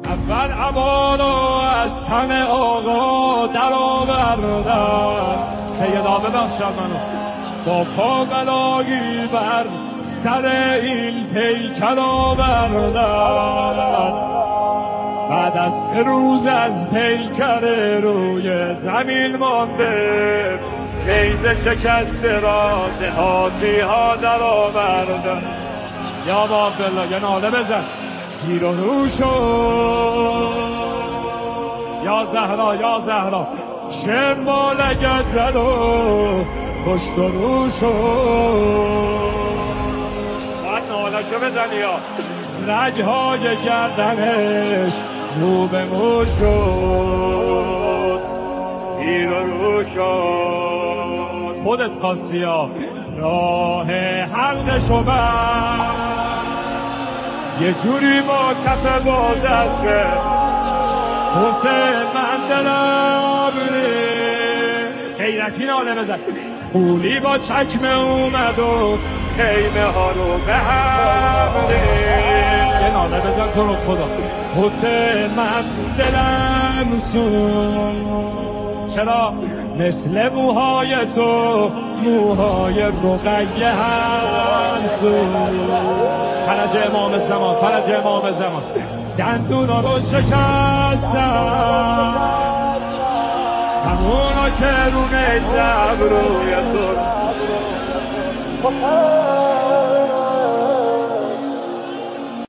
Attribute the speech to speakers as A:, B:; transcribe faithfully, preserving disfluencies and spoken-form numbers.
A: اول عبالو از تن آقا در آوردن، سیدا ببخشم منو، با پا بلایی بر سر این پیکر آوردن. بعد از سه روز از پیکر روی زمین مانده، نیزه شکسته را دهاتی ها در آوردن. یا با عبدالله یه ناله بزن، زیر و رو شد یا زهرا یا زهرا، شمال گزد و پشت و رو شد. باید ناله شو بزنی یا رگهای گردنش رو به مو شد، زیر و رو شد. خودت خواستی یا راه حلقشو بر یه جوری با کف بازد که حسین من دلم حیرتی ناله بزن. خولی با چکمه اومد و خیمه ها رو به هم یه ناله بزن تو رو خدا. حسین من دلم سوز، چرا مثل موهای تو موهای رقیه هم سوز. فرج امام زمان، فرج امام زمان، دندونا رو شکستن، همونا که رو نیزم روی تو